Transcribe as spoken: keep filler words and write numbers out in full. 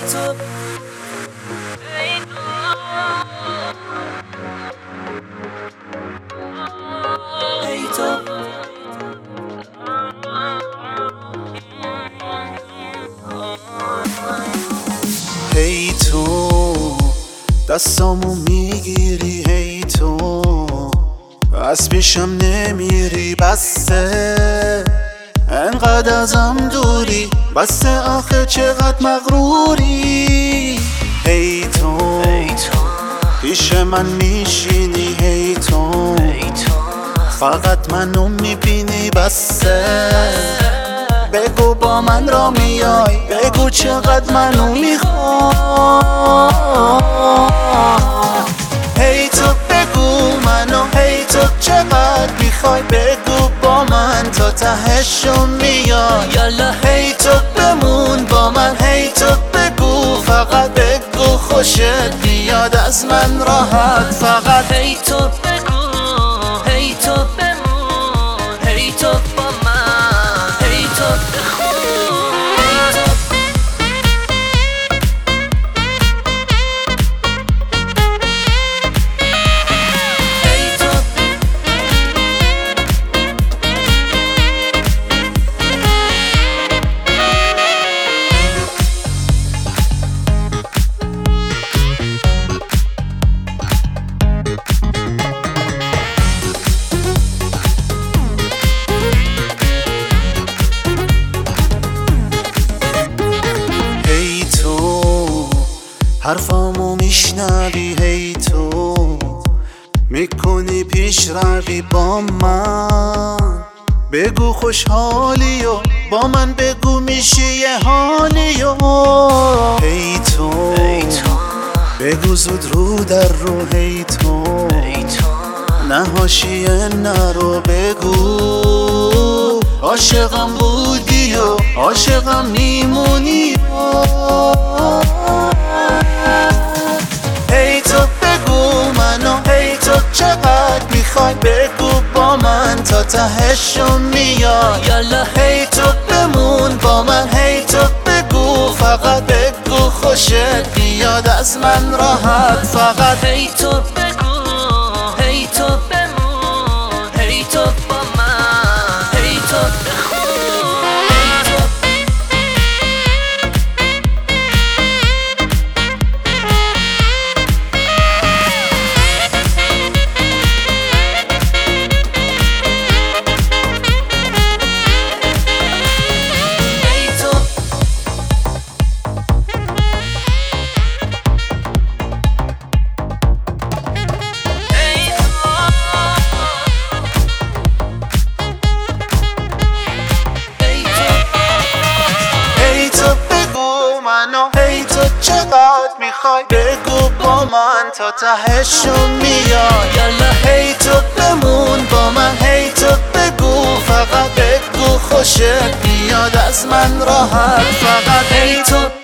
تو ای تو هی تو دستامو میگیری، هی تو از پیشم نمیری، بسه انقدر ازم دوری، بسه آخه چقدر مغروری. هی تو پیش من میشینی، هی تو فقط منو میبینی، بسه بگو با من را میای، بگو چقدر منو میخوای. هی تو بگو منو، هی تو چقدر میخوای، بگو با من تا تهشو میای. یالا هی تو بمون با من، هی تو بگو، فقط بگو خوشت بیاد از من راحت، فقط هی تو بگو، هی تو بمون، هی تو با من، هی تو بخون. حرفامو میشنوی، هی تو میکنی پیش روی با من، بگو خوشحالی و با من بگو میشه یه حالی و هی تو بگو زود رو در رو، هی تو نه حاشیه نرو، بگو عاشقم بودی و عاشقم میمونی. هی تو بگو منو، هی تو چقدر میخوای، بگو با من تا تهشو میای. یالا هی تو بمون با من، هی تو بگو، فقط بگو خوشت بیاد از من راحت، فقط هی تو بگو، هی تو بمون، هی تو با من، هی تو بخون. هی تو چقدر میخوای، بگو با من تا تهشو میای. یالا هی تو بمون با من، هی تو بگو، فقط بگو خوشت بیاد از من راحت، فقط هی تو